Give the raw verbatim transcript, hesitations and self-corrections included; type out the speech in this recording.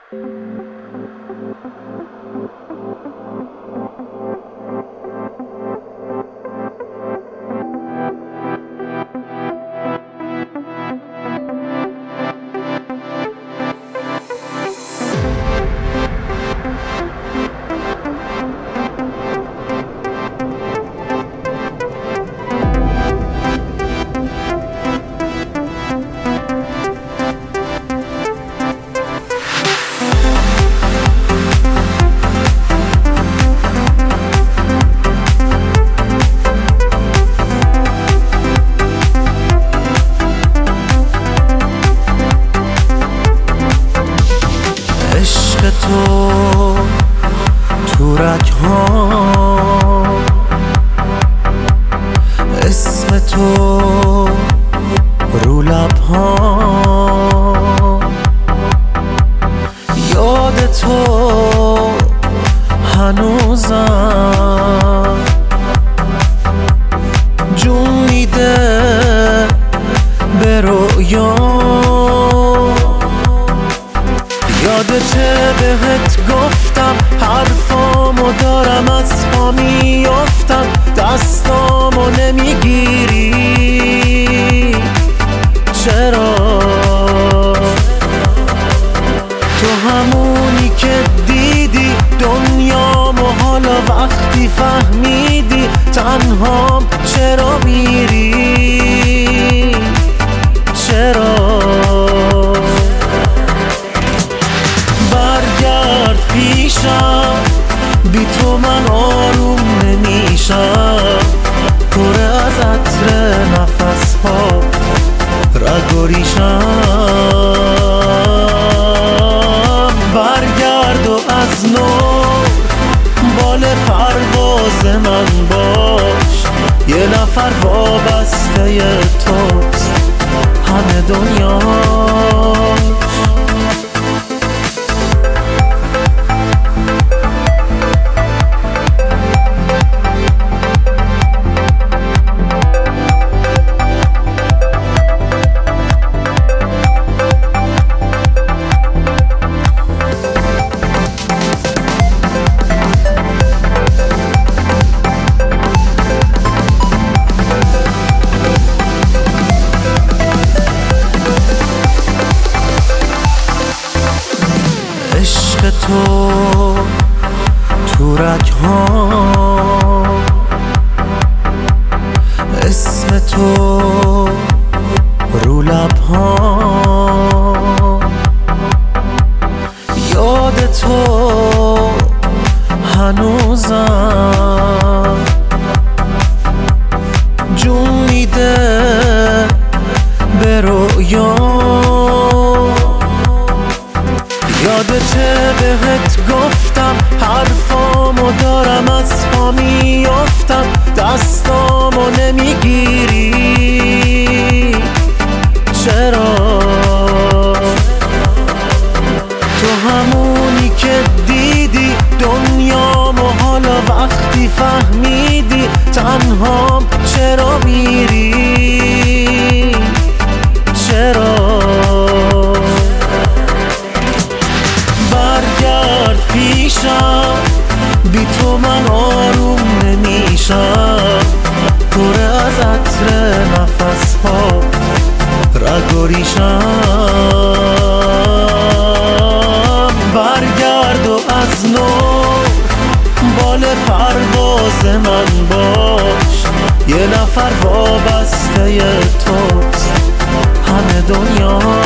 تو تو رگ‌هام، اسم تو رو لب‌هام، یاد تو هنوزم جون میده به رویام. یادته بهت گفتم حرفامو دارم از پا میافتم، دستامو نمیگیری چرا؟ تو همونی که دیدی دنیامو، حالا وقتی فهمیدی تنهام چرا میری؟ چرا؟ برگرد پیشم، بی تو من آروم نمیشم، پر از عطر نفس ها رگ و ریشم. برگرد و از نو بال پرواز من باش، یه نفر وابسته توست همه دنیاش. عشق تو تو رگ‌هام، اسم تو رو لب‌هام، یاد تو هنوزم جون میده به رویام. یادته بهت گفتم حرفامو دارم از پا میافتم، دستامو نمیگیری چرا؟ تو همونی که دیدی دنیامو، حالا وقتی فهمیدی تنهام چرا میری؟ چرا؟ برگرد پیشم، بی تو من آروم نمیشم، پر از عطر نفس ها رگ و ریشم. برگرد و از نو بال پرواز من باش، یه نفر وابسته توست همه دنیا.